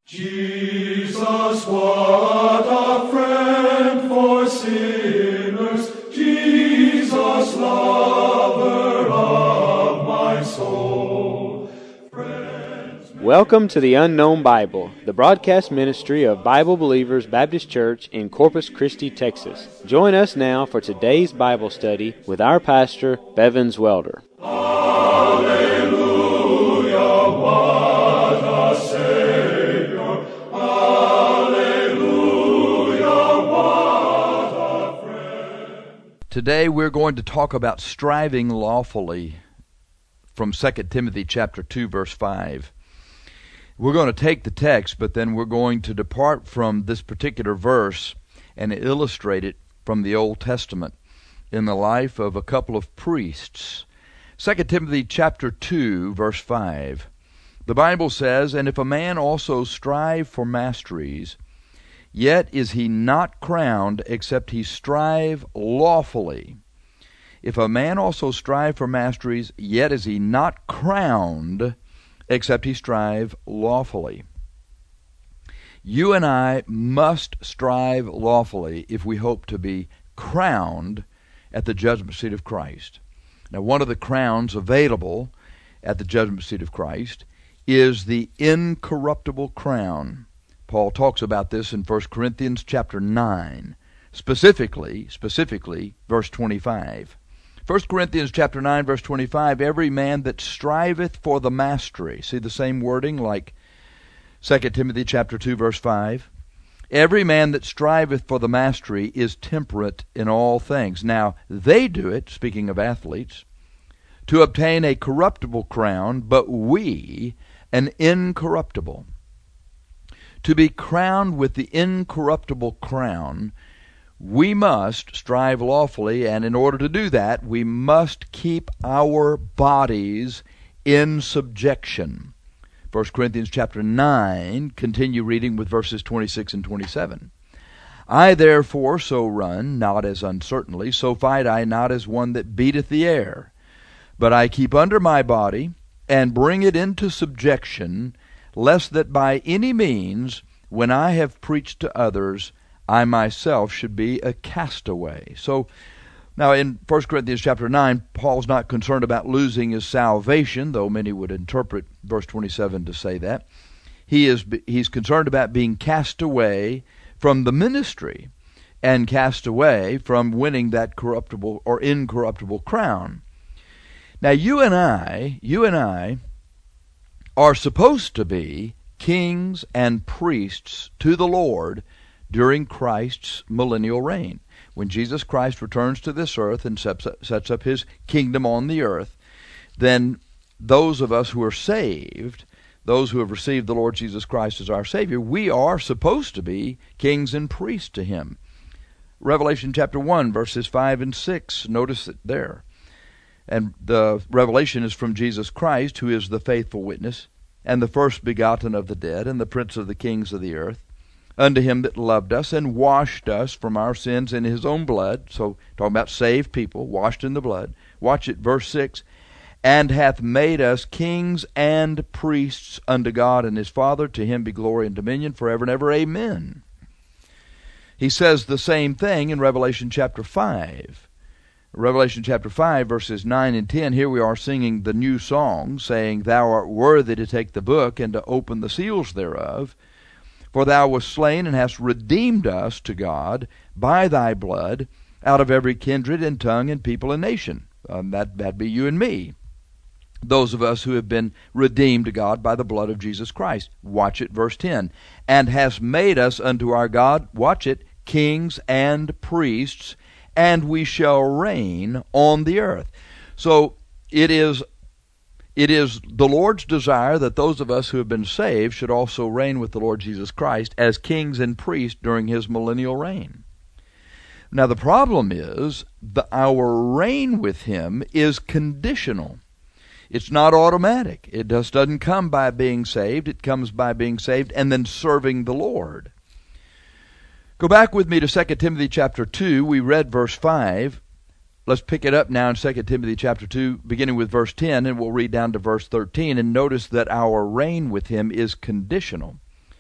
Jesus, what a friend for sinners, Jesus, lover of my soul. Welcome to the Unknown Bible, the broadcast ministry of Bible Believers Baptist Church in Corpus Christi, Texas. Join us now for today's Bible study with our pastor, Bevins Welder. Hallelujah, what a Savior. Hallelujah, what a friend. Today we're going to talk about striving lawfully from 2 Timothy chapter 2, verse 5. We're going to take the text, but then we're going to depart from this particular verse and illustrate it from the Old Testament in the life of a couple of priests. 2 Timothy chapter 2, verse 5. The Bible says, "And if a man also strive for masteries, yet is he not crowned, except he strive lawfully. If a man also strive for masteries, yet is he not crowned, except he strive lawfully." You and I must strive lawfully if we hope to be crowned at the judgment seat of Christ. Now, one of the crowns available at the judgment seat of Christ is the incorruptible crown. Paul talks about this in 1 Corinthians chapter 9, specifically verse 25. 1 Corinthians chapter 9, verse 25, "Every man that striveth for the mastery," see the same wording like 2 Timothy chapter 2, verse 5. "Every man that striveth for the mastery is temperate in all things." Now, they do it, speaking of athletes, to obtain a corruptible crown, but we an incorruptible. To be crowned with the incorruptible crown, we must strive lawfully, and in order to do that, we must keep our bodies in subjection. 1 Corinthians chapter 9, continue reading with verses 26 and 27. "I therefore so run, not as uncertainly, so fight I not as one that beateth the air. But I keep under my body, and bring it into subjection, lest that by any means, when I have preached to others, I myself should be a castaway." So, now in 1 Corinthians chapter 9, Paul's not concerned about losing his salvation, though many would interpret verse 27 to say that. He's concerned about being cast away from the ministry and cast away from winning that corruptible or incorruptible crown. Now you and I are supposed to be kings and priests to the Lord during Christ's millennial reign. When Jesus Christ returns to this earth and sets up his kingdom on the earth, then those of us who are saved, those who have received the Lord Jesus Christ as our Savior, we are supposed to be kings and priests to him. Revelation chapter 1, verses 5 and 6, notice it there. And the revelation is from Jesus Christ, who is the faithful witness, and the first begotten of the dead, and the prince of the kings of the earth, unto him that loved us, and washed us from our sins in his own blood. So, talking about saved people, washed in the blood. Watch it, verse 6. "And hath made us kings and priests unto God and his Father. To him be glory and dominion forever and ever. Amen." He says the same thing in Revelation chapter 5. Revelation chapter 5, verses 9 and 10, here we are singing the new song, saying, "Thou art worthy to take the book and to open the seals thereof. For thou wast slain and hast redeemed us to God by thy blood out of every kindred and tongue and people and nation." That'd be you and me. Those of us who have been redeemed to God by the blood of Jesus Christ. Watch it, verse 10. "And hast made us unto our God," watch it, "kings and priests, and we shall reign on the earth." So it is the Lord's desire that those of us who have been saved should also reign with the Lord Jesus Christ as kings and priests during his millennial reign. Now the problem is that our reign with him is conditional. It's not automatic. It just doesn't come by being saved. It comes by being saved and then serving the Lord. Go back with me to 2 Timothy chapter 2. We read verse 5. Let's pick it up now in 2 Timothy chapter 2, beginning with verse 10, and we'll read down to verse 13. And notice that our reign with him is conditional.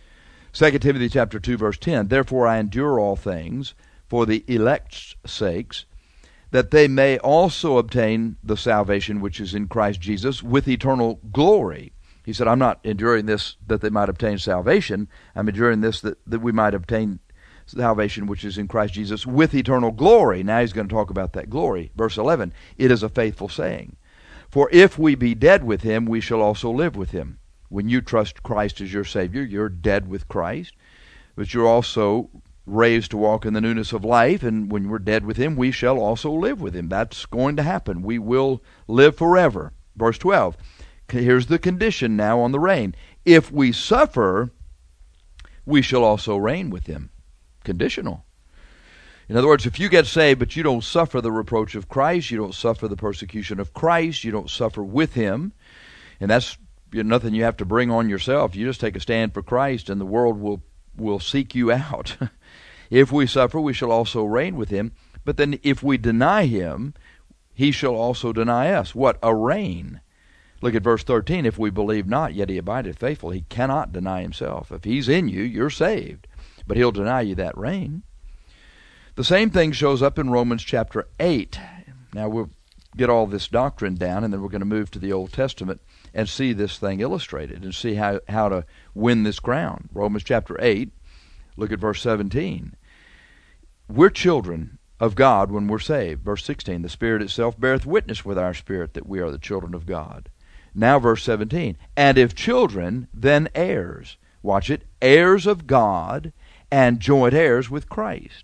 2 Timothy chapter 2, verse 10, therefore I endure all things for the elect's sakes, that they may also obtain the salvation which is in Christ Jesus with eternal glory. He said, I'm not enduring this that they might obtain salvation. I'm enduring this that we might obtain salvation which is in Christ Jesus with eternal glory. Now he's going to talk about that glory. Verse 11, it is a faithful saying. For if we be dead with him, we shall also live with him. When you trust Christ as your Savior, you're dead with Christ, but you're also raised to walk in the newness of life, and when we're dead with him, we shall also live with him. That's going to happen. We will live forever. Verse 12, here's the condition now on the reign. If we suffer, we shall also reign with him. Conditional. In other words, if you get saved, but you don't suffer the reproach of Christ, you don't suffer the persecution of Christ, you don't suffer with him, and that's nothing you have to bring on yourself. You just take a stand for Christ, and the world will seek you out. If we suffer, we shall also reign with him. But then if we deny him, he shall also deny us. What? A reign. Look at verse 13. If we believe not, yet he abideth faithful. He cannot deny himself. If he's in you, you're saved. But he'll deny you that reign. The same thing shows up in Romans chapter 8. Now we'll get all this doctrine down, and then we're going to move to the Old Testament and see this thing illustrated and see how to win this crown. Romans chapter 8, look at verse 17. We're children of God when we're saved. Verse 16, the Spirit itself beareth witness with our spirit that we are the children of God. Now verse 17, and if children, then heirs. Watch it, heirs of God and joint heirs with Christ.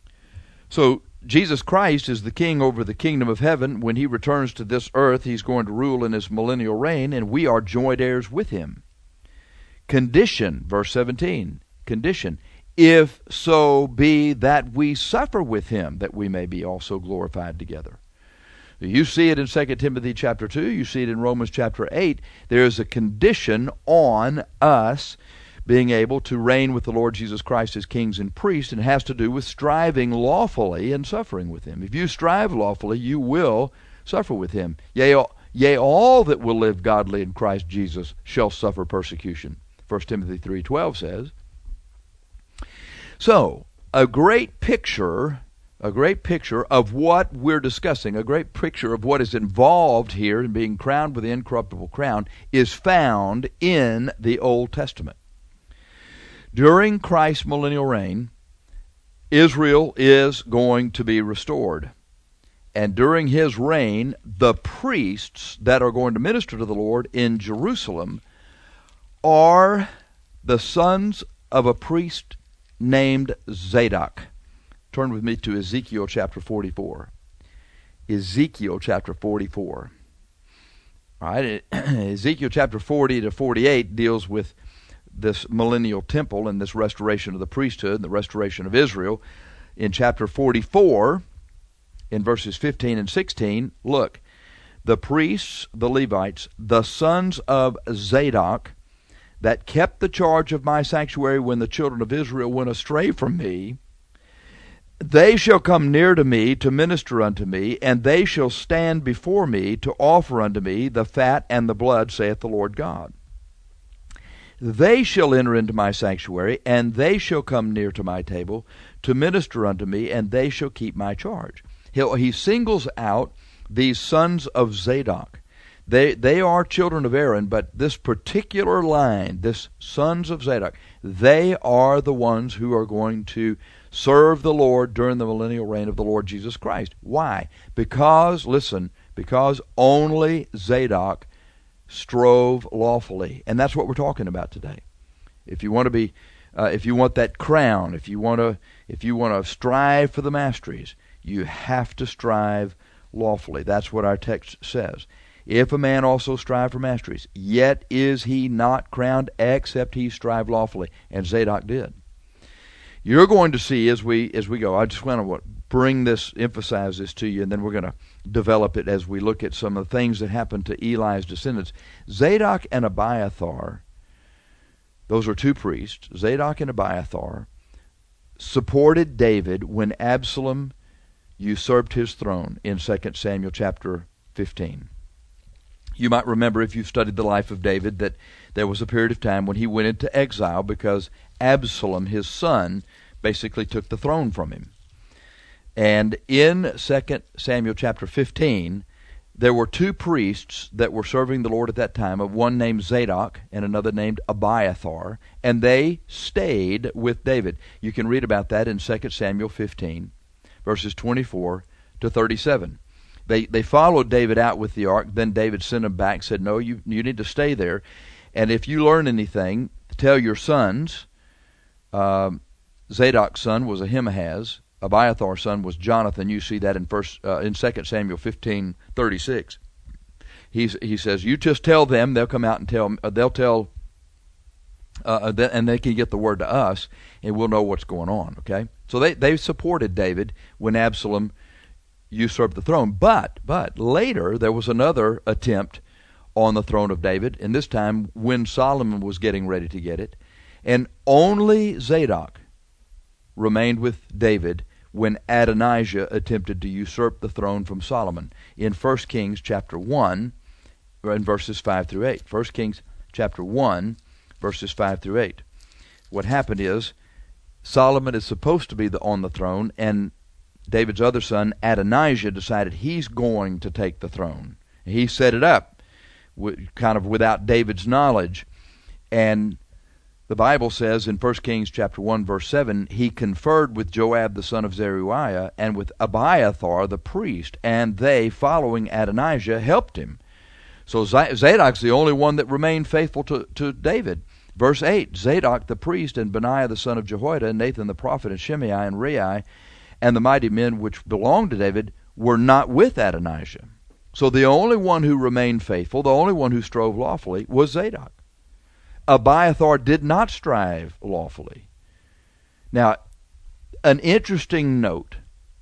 So Jesus Christ is the king over the kingdom of heaven. When he returns to this earth, he's going to rule in his millennial reign, and we are joint heirs with him. Condition, verse 17, condition, if so be that we suffer with him, that we may be also glorified together. You see it in 2 Timothy chapter 2, you see it in Romans chapter 8. There is a condition on us being able to reign with the Lord Jesus Christ as kings and priests, and it has to do with striving lawfully and suffering with him. If you strive lawfully, you will suffer with him. Yea, all that will live godly in Christ Jesus shall suffer persecution. 1 Timothy 3:12 says. So, a great picture of what we're discussing, a great picture of what is involved here in being crowned with the incorruptible crown is found in the Old Testament. During Christ's millennial reign, Israel is going to be restored. And during his reign, the priests that are going to minister to the Lord in Jerusalem are the sons of a priest named Zadok. Turn with me to Ezekiel chapter 44. Ezekiel chapter 44. All right, Ezekiel chapter 40 to 48 deals with this millennial temple and this restoration of the priesthood and the restoration of Israel. In chapter 44, in verses 15 and 16, look, the priests, the Levites, the sons of Zadok, that kept the charge of my sanctuary when the children of Israel went astray from me, they shall come near to me to minister unto me, and they shall stand before me to offer unto me the fat and the blood, saith the Lord God. They shall enter into my sanctuary, and they shall come near to my table to minister unto me, and they shall keep my charge. He singles out these sons of Zadok. They are children of Aaron, but this particular line, this sons of Zadok, they are the ones who are going to serve the Lord during the millennial reign of the Lord Jesus Christ. Why? Because, listen, because only Zadok strove lawfully, and that's what we're talking about today. If you want to be, if you want that crown, if you want to strive for the masteries, you have to strive lawfully. That's what our text says. If a man also strive for masteries, yet is he not crowned except he strive lawfully, and Zadok did. You're going to see as we go. I just want to emphasize this to you, and then we're going to develop it as we look at some of the things that happened to Eli's descendants. Zadok and Abiathar, those are two priests, Zadok and Abiathar, supported David when Absalom usurped his throne in 2 Samuel chapter 15. You might remember, if you've studied the life of David, that there was a period of time when he went into exile because Absalom, his son, basically took the throne from him. And in 2 Samuel chapter 15, there were two priests that were serving the Lord at that time, one named Zadok and another named Abiathar, and they stayed with David. You can read about that in 2 Samuel 15, verses 24 to 37. They followed David out with the ark. Then David sent them back, said, no, you need to stay there. And if you learn anything, tell your sons. Zadok's son was Ahimaaz. Abiathar's son was Jonathan. You see that in 2 Samuel 15:36. He says, you just tell them. They'll come out and tell. And they can get the word to us, and we'll know what's going on. Okay, so they supported David when Absalom usurped the throne. But later there was another attempt on the throne of David, and this time when Solomon was getting ready to get it, and only Zadok remained with David when Adonijah attempted to usurp the throne from Solomon in 1 Kings chapter 1, in verses 5 through 8. 1 Kings chapter 1, verses 5 through 8. What happened is, Solomon is supposed to be on the throne, and David's other son, Adonijah, decided he's going to take the throne. He set it up kind of without David's knowledge. And the Bible says in 1 Kings chapter 1, verse 7, he conferred with Joab the son of Zeruiah and with Abiathar the priest, and they, following Adonijah, helped him. So Zadok's the only one that remained faithful to David. Verse 8, Zadok the priest and Benaiah the son of Jehoiada and Nathan the prophet and Shimei and Rei and the mighty men which belonged to David were not with Adonijah. So the only one who remained faithful, the only one who strove lawfully, was Zadok. Abiathar did not strive lawfully. Now, an interesting note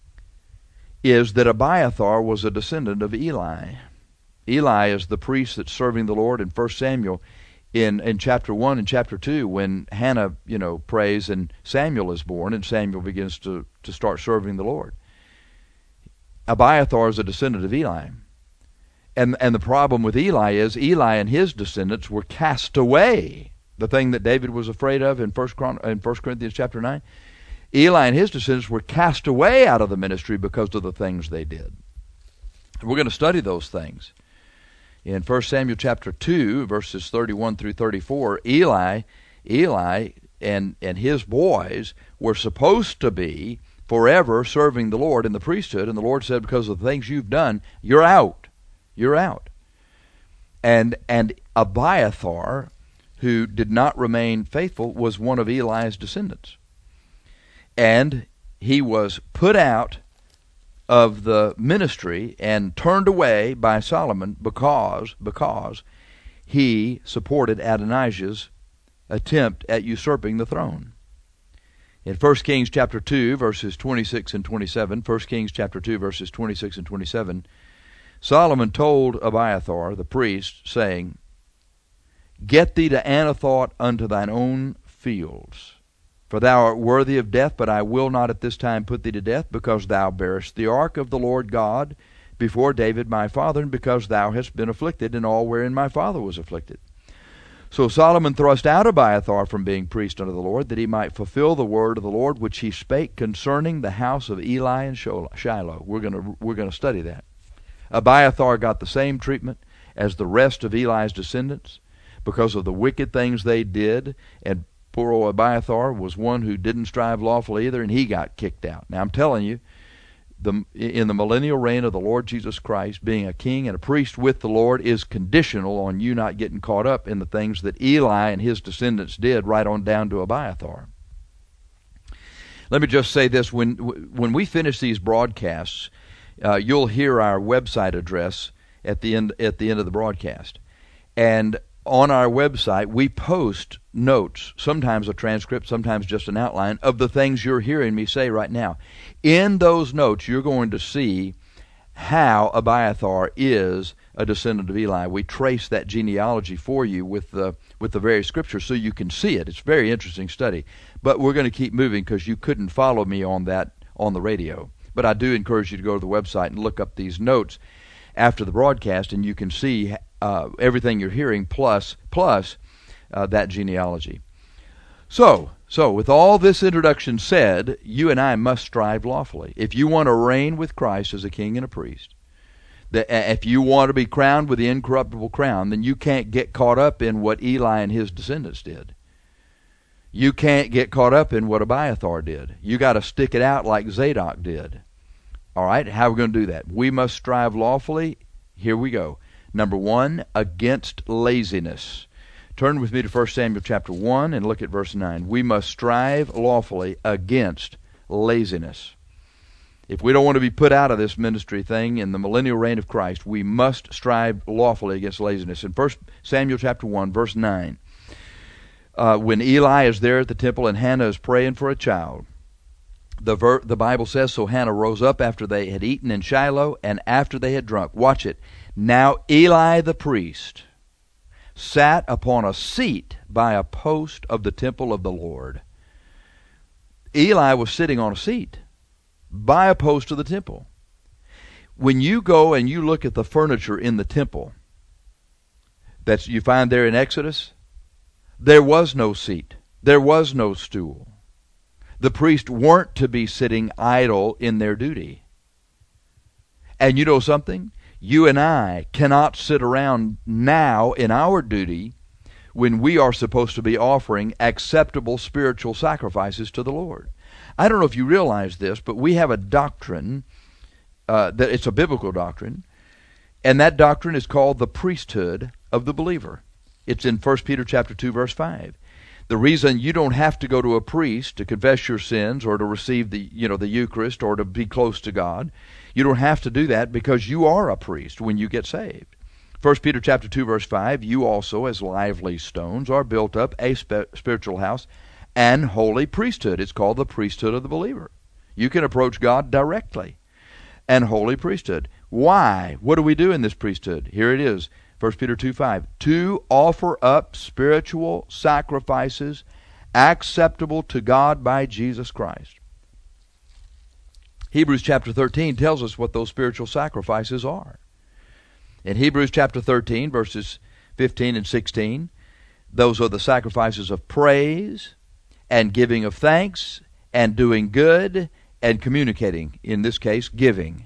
is that Abiathar was a descendant of Eli. Eli is the priest that's serving the Lord in 1 Samuel in chapter 1 and chapter 2 when Hannah, prays and Samuel is born and Samuel begins to start serving the Lord. Abiathar is a descendant of Eli. And the problem with Eli is Eli and his descendants were cast away. The thing that David was afraid of in 1 Corinthians chapter 9. Eli and his descendants were cast away out of the ministry because of the things they did. We're going to study those things. In 1 Samuel chapter 2, verses 31 through 34, Eli and his boys were supposed to be forever serving the Lord in the priesthood, and the Lord said, because of the things you've done, you're out. You're out. And Abiathar, who did not remain faithful, was one of Eli's descendants. And he was put out of the ministry and turned away by Solomon because he supported Adonijah's attempt at usurping the throne. In 1 Kings chapter 2, verses 26 and 27, 1 Kings chapter 2, verses 26 and 27, Solomon told Abiathar the priest, saying, Get thee to Anathoth unto thine own fields. For thou art worthy of death, but I will not at this time put thee to death, because thou bearest the ark of the Lord God before David my father, and because thou hast been afflicted in all wherein my father was afflicted. So Solomon thrust out Abiathar from being priest unto the Lord, that he might fulfill the word of the Lord which he spake concerning the house of Eli and Shiloh. We're going to study that. Abiathar got the same treatment as the rest of Eli's descendants because of the wicked things they did, and poor old Abiathar was one who didn't strive lawfully either, and he got kicked out. Now I'm telling you, in the millennial reign of the Lord Jesus Christ, being a king and a priest with the Lord is conditional on you not getting caught up in the things that Eli and his descendants did, right on down to Abiathar. Let me just say this: when we finish these broadcasts, you'll hear our website address at the end of the broadcast, and on our website we post notes, sometimes a transcript, sometimes just an outline of the things you're hearing me say right now. In those notes, you're going to see how Abiathar is a descendant of Eli. We trace that genealogy for you with the various scriptures so you can see it. It's a very interesting study. But we're going to keep moving because you couldn't follow me on that on the radio. But I do encourage you to go to the website and look up these notes after the broadcast, and you can see everything you're hearing plus that genealogy. So with all this introduction said, you and I must strive lawfully. If you want to reign with Christ as a king and a priest, if you want to be crowned with the incorruptible crown, then you can't get caught up in what Eli and his descendants did. You can't get caught up in what Abiathar did. You got to stick it out like Zadok did. All right, how are we going to do that? We must strive lawfully. Here we go. Number 1, against laziness. Turn with me to 1 Samuel chapter 1 and look at verse 9. We must strive lawfully against laziness. If we don't want to be put out of this ministry thing in the millennial reign of Christ, we must strive lawfully against laziness. In 1 Samuel chapter 1, verse 9, when Eli is there at the temple and Hannah is praying for a child, the Bible says, so Hannah rose up after they had eaten in Shiloh and after they had drunk. Watch it. Now Eli the priest sat upon a seat by a post of the temple of the Lord. Eli was sitting on a seat by a post of the temple. When you go and you look at the furniture in the temple that you find there in Exodus, there was no seat. There was no stool. The priests weren't to be sitting idle in their duty. And you know something? You and I cannot sit around now in our duty when we are supposed to be offering acceptable spiritual sacrifices to the Lord. I don't know if you realize this, but we have a doctrine, that it's a biblical doctrine, and that doctrine is called the priesthood of the believer. It's in 1 Peter chapter 2, verse 5. The reason you don't have to go to a priest to confess your sins or to receive the Eucharist or to be close to God, you don't have to do that because you are a priest when you get saved. 1 Peter chapter 2, verse 5, you also as lively stones are built up a spiritual house and holy priesthood. It's called the priesthood of the believer. You can approach God directly. And holy priesthood. Why? What do we do in this priesthood? Here it is. 1 Peter 2:5, to offer up spiritual sacrifices acceptable to God by Jesus Christ. Hebrews chapter 13 tells us what those spiritual sacrifices are. In Hebrews chapter 13, verses 15 and 16, those are the sacrifices of praise and giving of thanks and doing good and communicating, in this case, giving.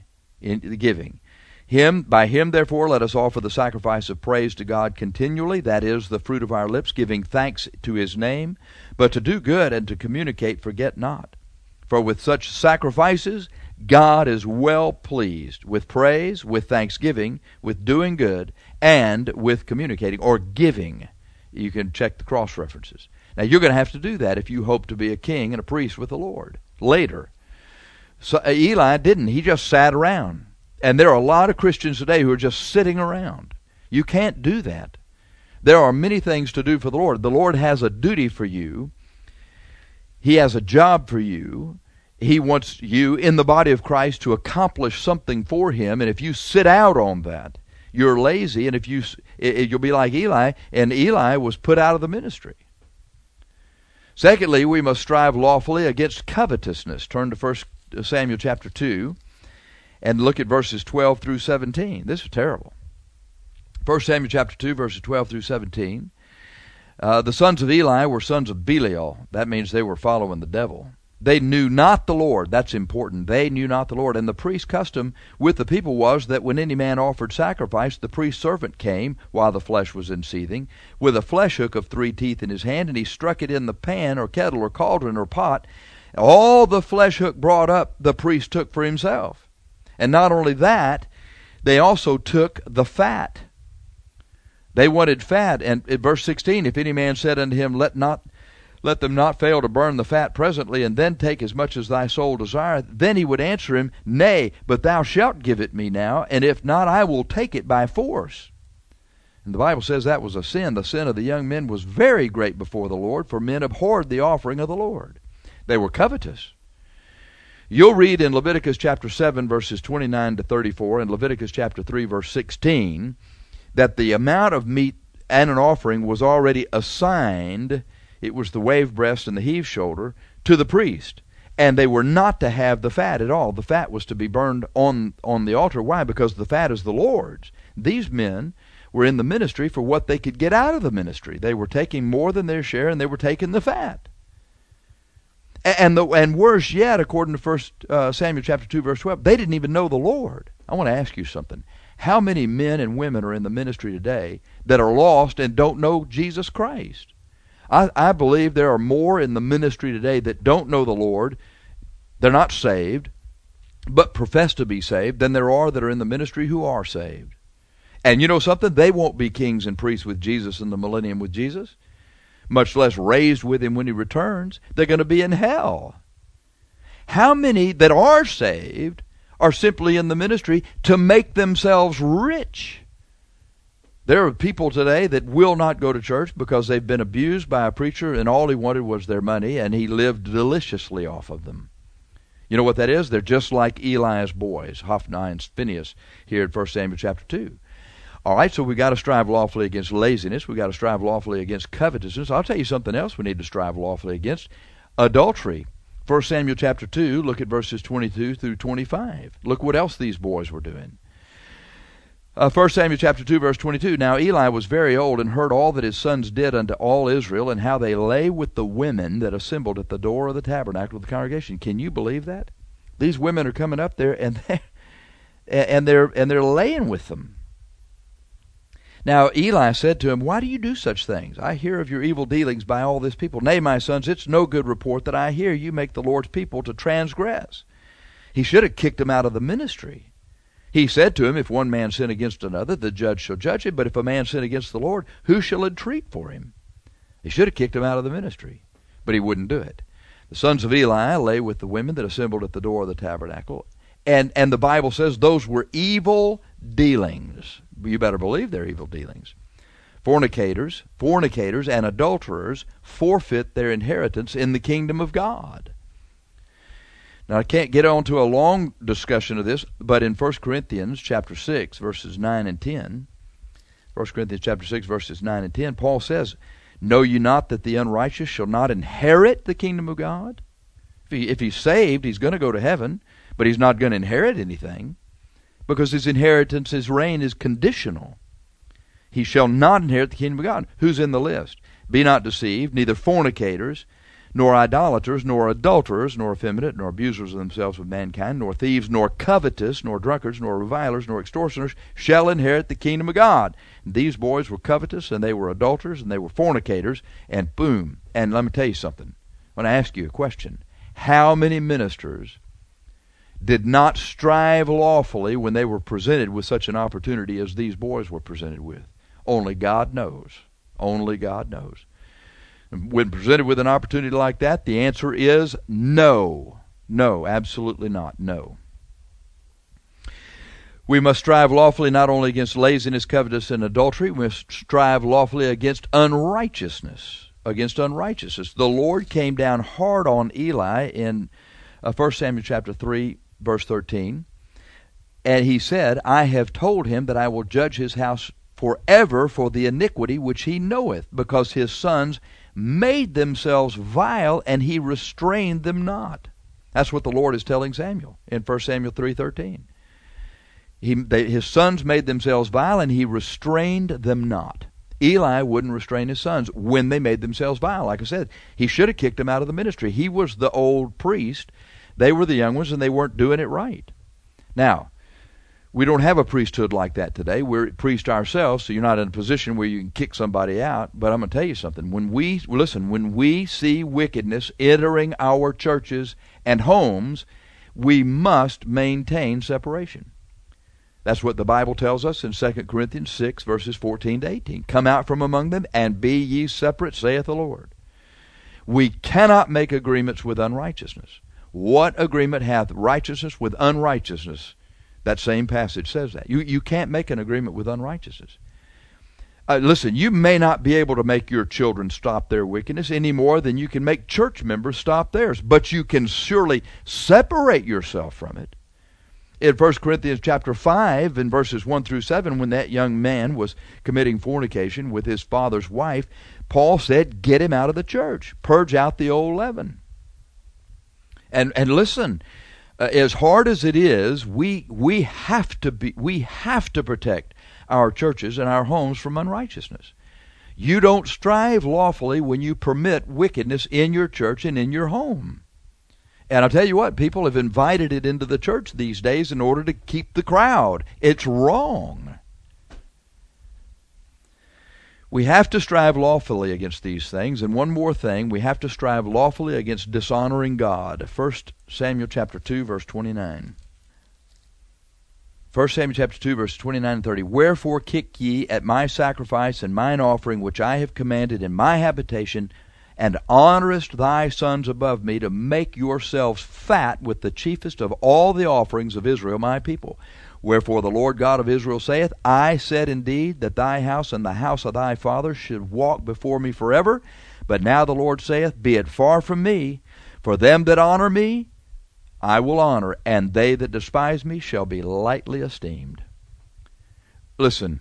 By him, therefore, let us offer the sacrifice of praise to God continually, that is, the fruit of our lips, giving thanks to his name. But to do good and to communicate, forget not. For with such sacrifices, God is well pleased, with praise, with thanksgiving, with doing good, and with communicating, or giving. You can check the cross references. Now, you're going to have to do that if you hope to be a king and a priest with the Lord later. So Eli didn't. He just sat around. And there are a lot of Christians today who are just sitting around. You can't do that. There are many things to do for the Lord. The Lord has a duty for you. He has a job for you. He wants you in the body of Christ to accomplish something for him. And if you sit out on that, you're lazy. And you'll be like Eli. And Eli was put out of the ministry. Secondly, we must strive lawfully against covetousness. Turn to 1 Samuel chapter 2. And look at verses 12 through 17. This is terrible. 1 Samuel chapter 2, verses 12 through 17. The sons of Eli were sons of Belial. That means they were following the devil. They knew not the Lord. That's important. They knew not the Lord. And the priest's custom with the people was that when any man offered sacrifice, the priest's servant came, while the flesh was in seething, with a flesh hook of 3 teeth in his hand, and he struck it in the pan or kettle or cauldron or pot. All the flesh hook brought up, the priest took for himself. And not only that, they also took the fat. They wanted fat. And in verse 16, if any man said unto him, let them not fail to burn the fat presently, and then take as much as thy soul desireth, then he would answer him, Nay, but thou shalt give it me now, and if not, I will take it by force. And the Bible says that was a sin. The sin of the young men was very great before the Lord, for men abhorred the offering of the Lord. They were covetous. You'll read in Leviticus chapter 7, verses 29 to 34, and Leviticus chapter 3, verse 16, that the amount of meat and an offering was already assigned, it was the wave breast and the heave shoulder, to the priest. And they were not to have the fat at all. The fat was to be burned on the altar. Why? Because the fat is the Lord's. These men were in the ministry for what they could get out of the ministry. They were taking more than their share, and they were taking the fat. And worse yet, according to 1 Samuel chapter 2, verse 12, they didn't even know the Lord. I want to ask you something. How many men and women are in the ministry today that are lost and don't know Jesus Christ? I believe there are more in the ministry today that don't know the Lord. They're not saved, but profess to be saved, than there are that are in the ministry who are saved. And you know something? They won't be kings and priests with Jesus in the millennium with Jesus, much less raised with him when he returns. They're going to be in hell. How many that are saved are simply in the ministry to make themselves rich? There are people today that will not go to church because they've been abused by a preacher and all he wanted was their money, and he lived deliciously off of them. You know what that is? They're just like Eli's boys, Hophni and Phinehas, here in 1 Samuel chapter 2. All right, so we've got to strive lawfully against laziness. We've got to strive lawfully against covetousness. I'll tell you something else we need to strive lawfully against: adultery. 1 Samuel chapter 2, look at verses 22 through 25. Look what else these boys were doing. 1 Samuel chapter 2, verse 22. Now Eli was very old, and heard all that his sons did unto all Israel, and how they lay with the women that assembled at the door of the tabernacle of the congregation. Can you believe that? These women are coming up there, and they're laying with them. Now Eli said to him, Why do you do such things? I hear of your evil dealings by all this people. Nay, my sons, it's no good report that I hear you make the Lord's people to transgress. He should have kicked him out of the ministry. He said to him, If one man sin against another, the judge shall judge him. But if a man sin against the Lord, who shall entreat for him? He should have kicked him out of the ministry, but he wouldn't do it. The sons of Eli lay with the women that assembled at the door of the tabernacle. And the Bible says those were evil dealings. You better believe they're evil dealings. Fornicators, and adulterers forfeit their inheritance in the kingdom of God. Now, I can't get on to a long discussion of this, but in 1 Corinthians chapter 6, verses 9 and 10, 1 Corinthians chapter 6, verses 9 and 10, Paul says, Know you not that the unrighteous shall not inherit the kingdom of God? If he's saved, he's going to go to heaven, but he's not going to inherit anything, because his inheritance, his reign is conditional. He shall not inherit the kingdom of God. Who's in the list? Be not deceived, neither fornicators, nor idolaters, nor adulterers, nor effeminate, nor abusers of themselves with mankind, nor thieves, nor covetous, nor drunkards, nor revilers, nor extortioners shall inherit the kingdom of God. And these boys were covetous, and they were adulterers, and they were fornicators, and boom. And let me tell you something. I want to ask you a question. How many ministers did not strive lawfully when they were presented with such an opportunity as these boys were presented with? Only God knows. Only God knows. When presented with an opportunity like that, the answer is no. No, absolutely not. No. We must strive lawfully not only against laziness, covetousness, and adultery. We must strive lawfully against unrighteousness. Against unrighteousness. The Lord came down hard on Eli in 1 Samuel chapter 3, verse 13. And he said, I have told him that I will judge his house forever for the iniquity which he knoweth, because his sons made themselves vile, and he restrained them not. That's what the Lord is telling Samuel in 1 Samuel 3:13. His sons made themselves vile, and he restrained them not. Eli wouldn't restrain his sons when they made themselves vile. Like I said, he should have kicked them out of the ministry. He was the old priest. They were the young ones, and they weren't doing it right. Now, we don't have a priesthood like that today. We're priests ourselves, so you're not in a position where you can kick somebody out. But I'm going to tell you something. When we see wickedness entering our churches and homes, we must maintain separation. That's what the Bible tells us in 2 Corinthians 6, verses 14 to 18. Come out from among them, and be ye separate, saith the Lord. We cannot make agreements with unrighteousness. What agreement hath righteousness with unrighteousness? That same passage says that. You can't make an agreement with unrighteousness. Listen, you may not be able to make your children stop their wickedness any more than you can make church members stop theirs, but you can surely separate yourself from it. In 1 Corinthians chapter 5, in verses 1 through 7, when that young man was committing fornication with his father's wife, Paul said, get him out of the church. Purge out the old leaven. And listen, as hard as it is, we have to protect our churches and our homes from unrighteousness. You don't strive lawfully when you permit wickedness in your church and in your home. And I'll tell you what, people have invited it into the church these days in order to keep the crowd. It's wrong. We have to strive lawfully against these things. And one more thing, we have to strive lawfully against dishonoring God. 1 Samuel chapter 2, verse 29. 1 Samuel chapter 2, verse 29 and 30. Wherefore kick ye at my sacrifice and mine offering, which I have commanded in my habitation, and honorest thy sons above me, to make yourselves fat with the chiefest of all the offerings of Israel my people. Wherefore the Lord God of Israel saith, I said indeed that thy house and the house of thy fathers should walk before me forever. But now the Lord saith, Be it far from me, for them that honor me I will honor, and they that despise me shall be lightly esteemed. Listen,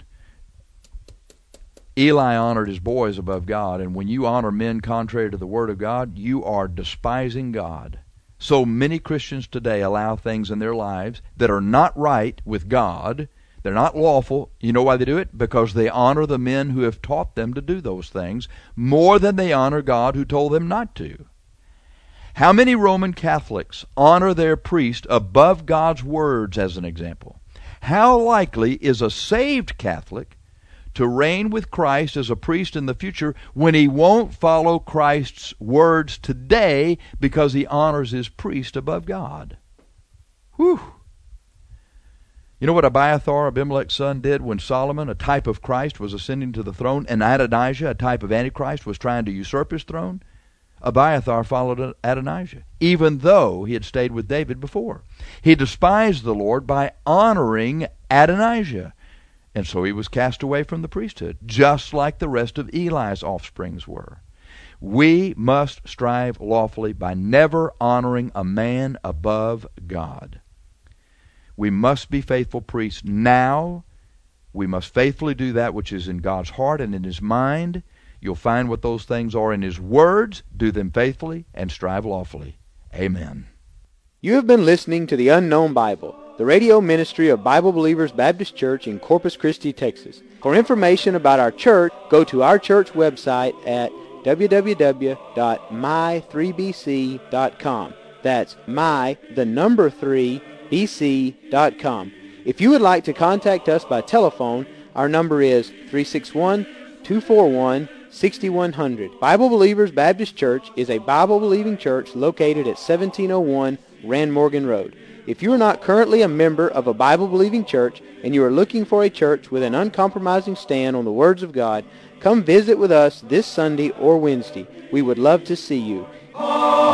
Eli honored his boys above God, and when you honor men contrary to the Word of God, you are despising God. So many Christians today allow things in their lives that are not right with God. They're not lawful. You know why they do it? Because they honor the men who have taught them to do those things more than they honor God who told them not to. How many Roman Catholics honor their priest above God's words, as an example? How likely is a saved Catholic to reign with Christ as a priest in the future when he won't follow Christ's words today because he honors his priest above God? Whew! You know what Abiathar, Abimelech's son, did when Solomon, a type of Christ, was ascending to the throne, and Adonijah, a type of Antichrist, was trying to usurp his throne? Abiathar followed Adonijah, even though he had stayed with David before. He despised the Lord by honoring Adonijah, and so he was cast away from the priesthood, just like the rest of Eli's offsprings were. We must strive lawfully by never honoring a man above God. We must be faithful priests now. We must faithfully do that which is in God's heart and in His mind. You'll find what those things are in His words. Do them faithfully and strive lawfully. Amen. You have been listening to The Unknown Bible, the radio ministry of Bible Believers Baptist Church in Corpus Christi, Texas. For information about our church, go to our church website at www.my3bc.com. That's my3bc.com. If you would like to contact us by telephone, our number is 361-241-6100. Bible Believers Baptist Church is a Bible-believing church located at 1701 Rand Morgan Road. If you are not currently a member of a Bible-believing church and you are looking for a church with an uncompromising stand on the words of God, come visit with us this Sunday or Wednesday. We would love to see you.